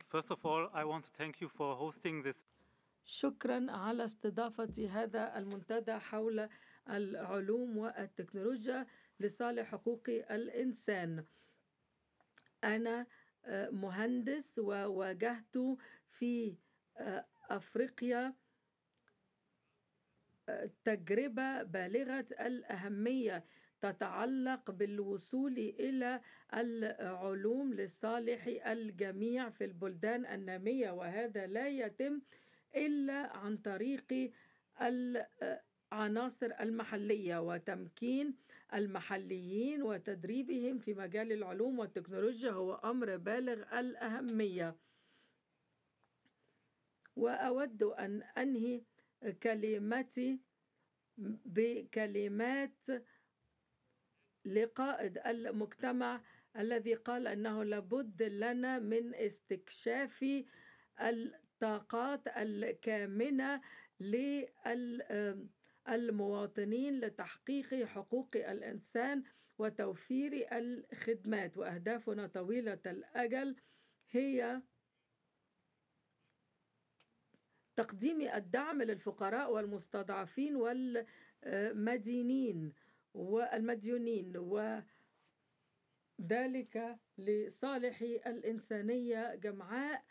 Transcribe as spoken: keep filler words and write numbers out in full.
First of all, I want to thank you for hosting this. شكرا على استضافة هذا المنتدى حول العلوم والتكنولوجيا لصالح حقوق الإنسان. أنا مهندس وواجهت في أفريقيا تجربة بالغة الأهمية تتعلق بالوصول إلى العلوم لصالح الجميع في البلدان النامية، وهذا لا يتم إلا عن طريق العناصر المحلية وتمكين المحليين وتدريبهم في مجال العلوم والتكنولوجيا هو أمر بالغ الأهمية. وأود أن أنهي كلمتي بكلمات لقائد المجتمع الذي قال أنه لابد لنا من استكشاف الطاقات الكامنة للمواطنين لتحقيق حقوق الإنسان وتوفير الخدمات. وأهدافنا طويلة الأجل هي تقديم الدعم للفقراء والمستضعفين والمدينين والمديونين، وذلك لصالح الإنسانية جمعاء